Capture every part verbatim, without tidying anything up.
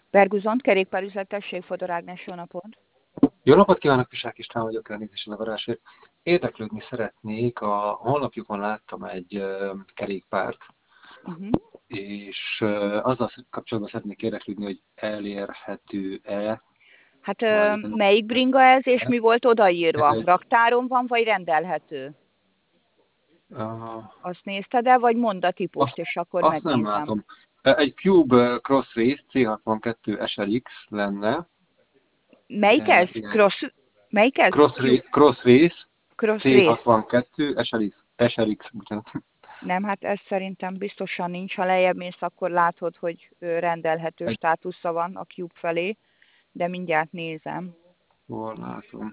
Berguzont, kerékpárüzletesség, Fodor Ágnes, jó napot! Jó napot kívánok, Pisák István vagyok, elnézést a zavarásért. Érdeklődni szeretnék, a honlapjukon láttam egy ö, kerékpárt, Uh-huh. és ö, azzal kapcsolatban szeretnék érdeklődni, hogy elérhető-e, Hát ö, vagy melyik bringa ez, és e mi volt ez odaírva? egy, Raktáron van, vagy rendelhető? uh, Azt nézted el, vagy mondd a típust, azt, és akkor azt nem megnézem. látom. Egy Cube Cross Race C hatvankettő S L X lenne, Melyik e, ez? igen. Cross, melyik ez? Cross, Q, Ra- Cross Race cross Race. C hatvankettő S L X, S L X, bocsánat. Nem, hát ez szerintem biztosan nincs. Ha lejjebb mész, akkor látod, hogy ö, rendelhető Egy, státusza van a Cube felé, de mindjárt nézem. hol látom.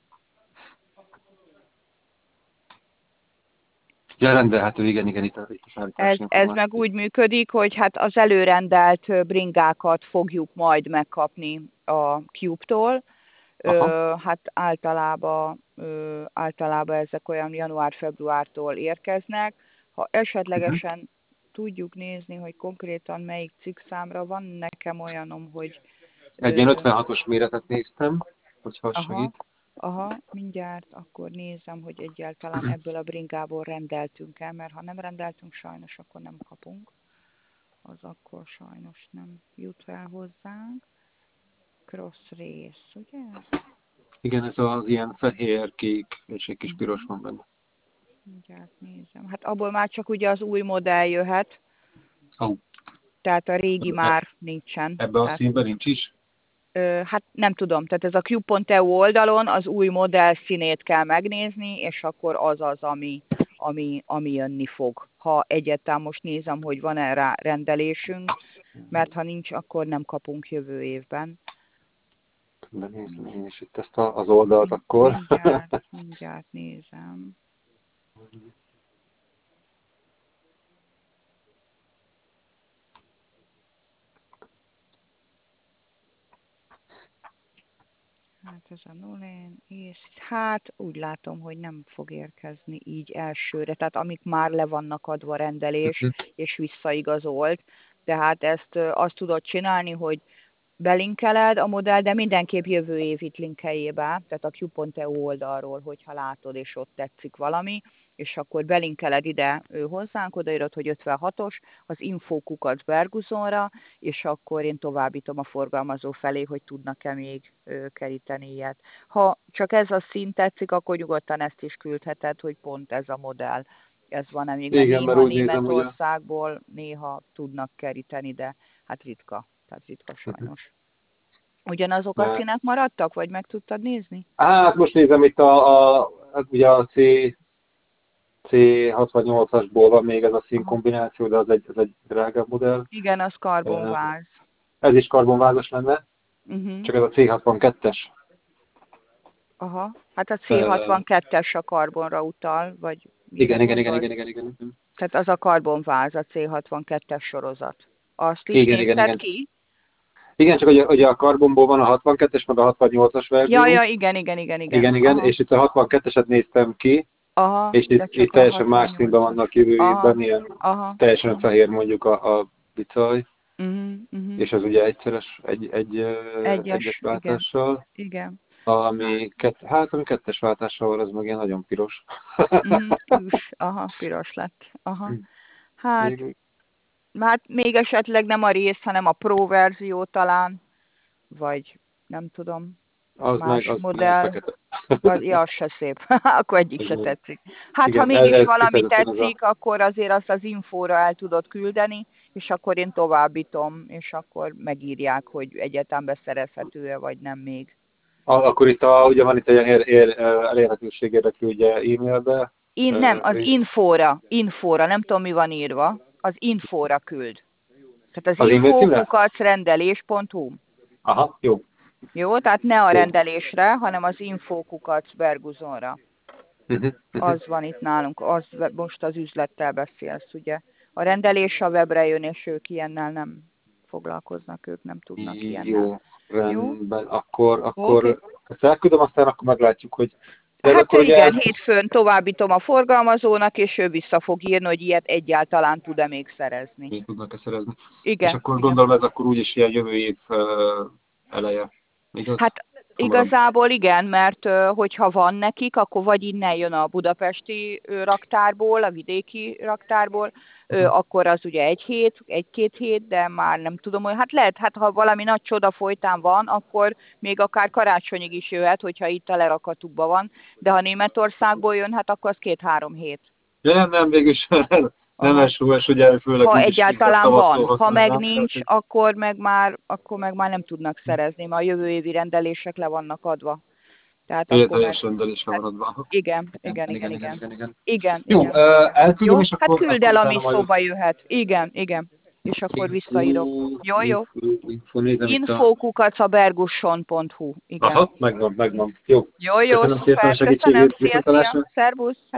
Ja, rendelhető, igen, igen, itt a, itt a Ez, szállítási ez meg információ. úgy működik, hogy hát az előrendelt ö, bringákat fogjuk majd megkapni a Cube-tól. Aha. Ö, hát általában, ö, általában ezek olyan január-februártól érkeznek. Ha Uh-huh. esetlegesen tudjuk nézni, hogy konkrétan melyik cikkszámra van, nekem olyanom, hogy Egy ilyen ö, ötvenhatos méretet néztem, hogyha az aha, segít. aha, mindjárt akkor nézem, hogy egyáltalán ebből a bringából rendeltünk el, mert ha nem rendeltünk, sajnos akkor nem kapunk. Az akkor sajnos nem jut el hozzánk. Cross race, ugye? Igen, ez az ilyen fehér, kék és egy kis piros Uh-huh. van benne. Mindjárt nézem. Hát abból már csak ugye az új modell jöhet, Au, tehát a régi e, már nincsen. ebbe a Tehát, színben nincs is? ö, hát nem tudom, tehát ez a Cube pont e u oldalon az új modell színét kell megnézni, és akkor az az, ami, ami, ami jönni fog. Ha egyáltalán most nézem, hogy van-e rá rendelésünk, mert ha nincs, akkor nem kapunk jövő évben. Benézem én is itt ezt a, az oldalt Mind- akkor. Mindjárt, mindjárt nézem. Hát ez a Nolén, és hát úgy látom, hogy nem fog érkezni így elsőre. Tehát amik már le vannak adva rendelés, Mhm. és visszaigazolt. Tehát ezt ö, azt tudod csinálni, hogy belinkeled a modell, de mindenképp jövő év itt linkeljé be, tehát a Cube pont e u oldalról, hogyha látod, és ott tetszik valami, és akkor belinkeled ide ő hozzánk, odaírod, hogy ötvenhatos, az infókukat Berguzonra, és akkor én továbbítom a forgalmazó felé, hogy tudnak-e még ö, keríteni ilyet. Ha csak ez a szín tetszik, akkor nyugodtan ezt is küldheted, hogy pont ez a modell, ez van-e még, mert Igen, mert néha úgy nézem, hogy a... Németországból néha tudnak keríteni, de hát ritka, tehát ritka Mhm. sajnos. Ugyanazok a Mert, színek maradtak, vagy meg tudtad nézni? hát most nézem itt a, a hát ugye a C, C hatvannyolcasból van még ez a Aha. színkombináció, de az egy, az egy drágább modell. Igen, az karbonváz. Ez is karbonvázas lenne, Uh-huh. csak ez a C hatvankettes. Aha. Hát a C hatvankettes a karbonra utal, vagy mire Igen, igen, igen, gondolsz? igen, igen, igen. Igen, Tehát az a karbonváz, a C hatvankettes sorozat. Azt is igen, igen. nézted Igen, ki? igen, csak ugye, ugye a karbonból van a hatvankettes, meg a hatvannyolcas Ja, verzió. ja, igen, igen, igen, igen. Igen, igen, Aha, és itt a hatvanketteset néztem ki, aha, és de itt, itt csak a teljesen más színben hatvannyolcas. vannak jövő Aha, évben, ilyen aha, teljesen aha. fehér mondjuk a, a bicaj, Uh-huh, uh-huh. és az ugye egyszeres, egy, egy, ö, egyes Egyes, igen, váltással, igen. Hát, ami, kett, hát, ami kettes váltással van, az meg ilyen nagyon piros. uh-huh, üs, aha, piros lett. Aha. Hát, Még hát még esetleg nem a rész, hanem a Pro verzió talán, vagy nem tudom, az meg, más az meg a modell, fekete. az, ja, az se szép, akkor egyik Ez se meg, tetszik. Hát ha igen, ez, mégis ez valami kifejezetten az a... tetszik, akkor azért azt az infóra el tudod küldeni, és akkor én továbbítom, és akkor megírják, hogy egyetem beszerezhető-e, vagy nem még. a akkor itt a, ugye van itt egy ilyen ér, ér, elérhetőség érdeklő ugye e-mailbe, In, nem, ö, az infóra, infóra, nem tudom mi van írva, az infóra küld. Tehát az az e-mail címre? infókukacrendelés pont hu. Aha, jó. Jó, tehát ne a Jó. rendelésre, hanem az infókukac Berguzonra. Uh-huh, uh-huh. Az van itt nálunk, az most az üzlettel beszélsz, ugye. A rendelés a webre jön, és ők ilyennel nem foglalkoznak, ők nem tudnak ilyennel. Jó, Jó? rendben. Akkor, Oké. Okay. akkor ezt elküldöm, aztán akkor meglátjuk, hogy De Hát akkor ugye igen, ez hétfőn továbbítom a forgalmazónak, és ő vissza fog írni, hogy ilyet egyáltalán tud-e még szerezni. még tudnak-e szerezni. És Igen, akkor igen. gondolom ez akkor úgyis ilyen jövő év ö, eleje. Igaz? Hát Hamarabb. igazából igen, mert ö, hogyha van nekik, akkor vagy innen jön a budapesti ö, raktárból, a vidéki raktárból, ö, Uh-huh. akkor az ugye egy hét, egy-két hét, de már nem tudom, hogy hát lehet, hát ha valami nagy csoda folytán van, akkor még akár karácsonyig is jöhet, hogyha itt a lerakatukban van, de ha Németországból jön, hát akkor az két-három hét. Ja, nem, nem, végülis nem Aha. esőes, ugye főleg Ha úgyis inkább egyáltalán tavasszal van. Ha meg használnám. Tehát, nincs, hogy akkor meg már, akkor meg már nem tudnak szerezni, mert a jövő évi rendelések le vannak adva. Tehát egy akkor meg, teljes rendelésre hát maradva. igen, Igen, igen, igen, igen, igen, igen. igen, igen. Igen, Jó, igen, ö, igen. elküldöm, Jó? és Hát akkor, küld akkor el, ami utána majd szóba jöhet. Igen, igen. És akkor info, visszaírok. Jó, jó. info, info, nézem itt a... info kukac bergusson pont hu. Igen. Aha, megvan, megvan. Jó. Jó, jó, Köszönöm szépen a szuper. Köszönöm. segítségét, Szia, szia. viszontlátásra. Szervusz.